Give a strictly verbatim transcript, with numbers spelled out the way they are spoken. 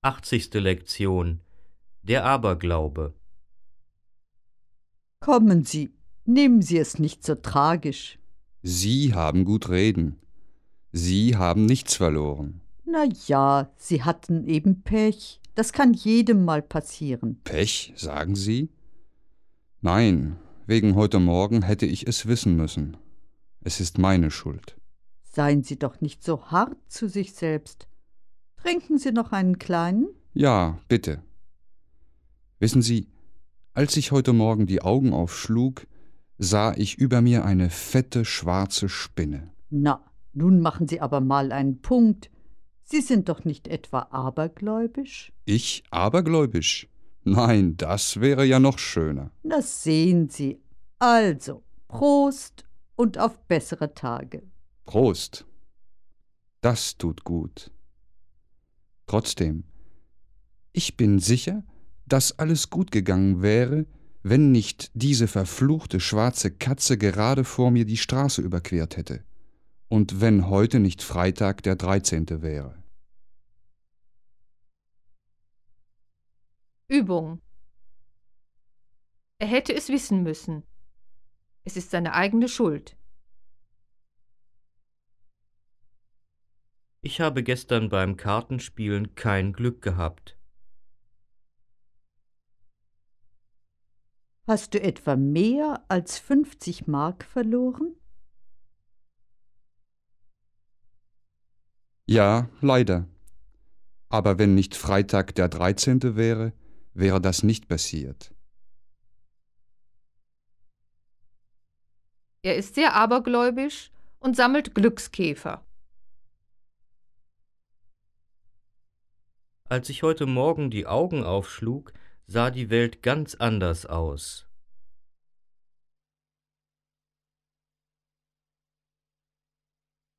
Achtzigste Lektion. Der Aberglaube. Kommen Sie, nehmen Sie es nicht so tragisch. Sie haben gut reden. Sie haben nichts verloren. Na ja, Sie hatten eben Pech. Das kann jedem mal passieren. Pech, sagen Sie? Nein, wegen heute Morgen hätte ich es wissen müssen. Es ist meine Schuld. Seien Sie doch nicht so hart zu sich selbst. Trinken Sie noch einen kleinen? Ja, bitte. Wissen Sie, als ich heute Morgen die Augen aufschlug, sah ich über mir eine fette schwarze Spinne. Na, nun machen Sie aber mal einen Punkt. Sie sind doch nicht etwa abergläubisch? Ich abergläubisch? Nein, das wäre ja noch schöner. Na sehen Sie. Also, Prost und auf bessere Tage. Prost. Das tut gut. Trotzdem, ich bin sicher, dass alles gut gegangen wäre, wenn nicht diese verfluchte schwarze Katze gerade vor mir die Straße überquert hätte und wenn heute nicht Freitag der dreizehnte wäre. Übung. Er hätte es wissen müssen. Es ist seine eigene Schuld. Ich habe gestern beim Kartenspielen kein Glück gehabt. Hast du etwa mehr als fünfzig Mark verloren? Ja, leider. Aber wenn nicht Freitag der dreizehnte wäre, wäre das nicht passiert. Er ist sehr abergläubisch und sammelt Glückskäfer. Als ich heute Morgen die Augen aufschlug, sah die Welt ganz anders aus.